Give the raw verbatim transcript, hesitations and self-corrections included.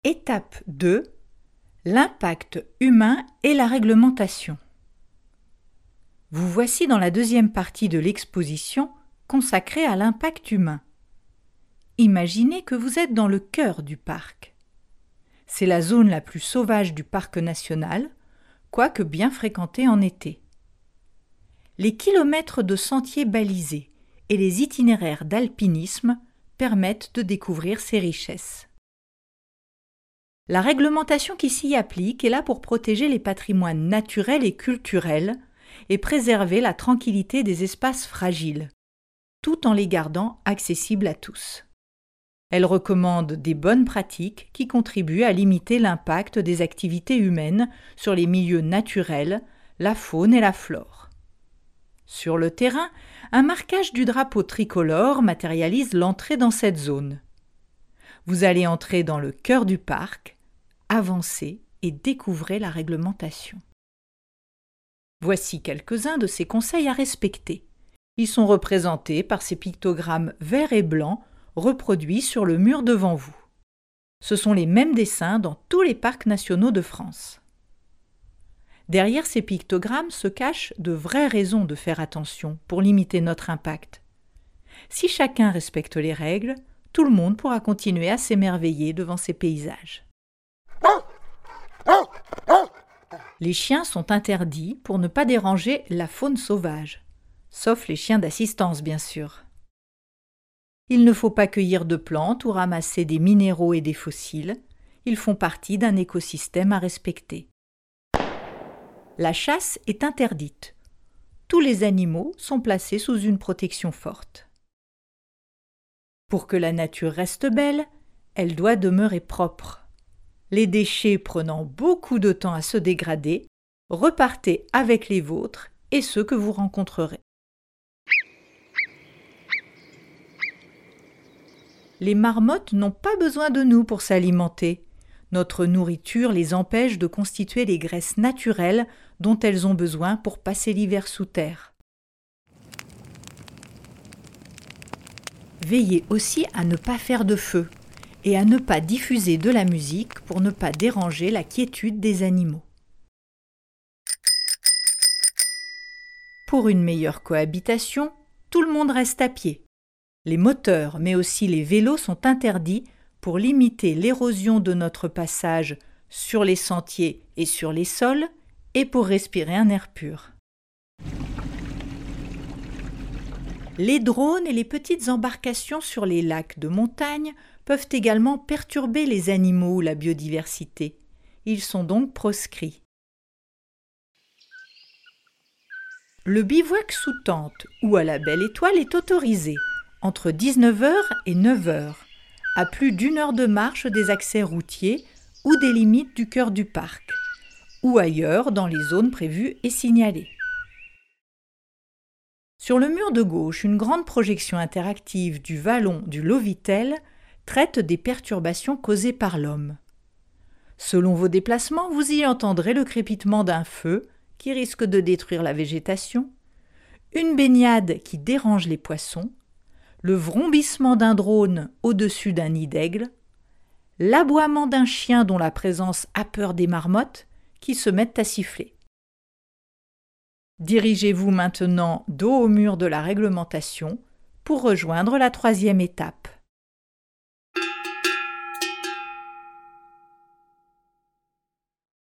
Étape deux. L'impact humain et la réglementation. Vous voici dans la deuxième partie de l'exposition consacrée à l'impact humain. Imaginez que vous êtes dans le cœur du parc. C'est la zone la plus sauvage du parc national, quoique bien fréquentée en été. Les kilomètres de sentiers balisés et les itinéraires d'alpinisme permettent de découvrir ces richesses. La réglementation qui s'y applique est là pour protéger les patrimoines naturels et culturels et préserver la tranquillité des espaces fragiles, tout en les gardant accessibles à tous. Elle recommande des bonnes pratiques qui contribuent à limiter l'impact des activités humaines sur les milieux naturels, la faune et la flore. Sur le terrain, un marquage du drapeau tricolore matérialise l'entrée dans cette zone. Vous allez entrer dans le cœur du parc, avancer et découvrez la réglementation. Voici quelques-uns de ces conseils à respecter. Ils sont représentés par ces pictogrammes verts et blancs reproduits sur le mur devant vous. Ce sont les mêmes dessins dans tous les parcs nationaux de France. Derrière ces pictogrammes se cachent de vraies raisons de faire attention pour limiter notre impact. Si chacun respecte les règles, tout le monde pourra continuer à s'émerveiller devant ces paysages. Les chiens sont interdits pour ne pas déranger la faune sauvage, sauf les chiens d'assistance bien sûr. Il ne faut pas cueillir de plantes ou ramasser des minéraux et des fossiles, ils font partie d'un écosystème à respecter. La chasse est interdite. Tous les animaux sont placés sous une protection forte. Pour que la nature reste belle, elle doit demeurer propre. Les déchets prenant beaucoup de temps à se dégrader, repartez avec les vôtres et ceux que vous rencontrerez. Les marmottes n'ont pas besoin de nous pour s'alimenter. Notre nourriture les empêche de constituer les graisses naturelles dont elles ont besoin pour passer l'hiver sous terre. Veillez aussi à ne pas faire de feu et à ne pas diffuser de la musique pour ne pas déranger la quiétude des animaux. Pour une meilleure cohabitation, tout le monde reste à pied. Les moteurs, mais aussi les vélos sont interdits pour limiter l'érosion de notre passage sur les sentiers et sur les sols et pour respirer un air pur. Les drones et les petites embarcations sur les lacs de montagne peuvent également perturber les animaux ou la biodiversité. Ils sont donc proscrits. Le bivouac sous tente ou à la belle étoile est autorisé entre dix-neuf heures et neuf heures, à plus d'une heure de marche des accès routiers ou des limites du cœur du parc, ou ailleurs dans les zones prévues et signalées. Sur le mur de gauche, une grande projection interactive du vallon du Lovitel traite des perturbations causées par l'homme. Selon vos déplacements, vous y entendrez le crépitement d'un feu qui risque de détruire la végétation, une baignade qui dérange les poissons, le vrombissement d'un drone au-dessus d'un nid d'aigle, l'aboiement d'un chien dont la présence a peur des marmottes qui se mettent à siffler. Dirigez-vous maintenant dos au mur de la réglementation pour rejoindre la troisième étape.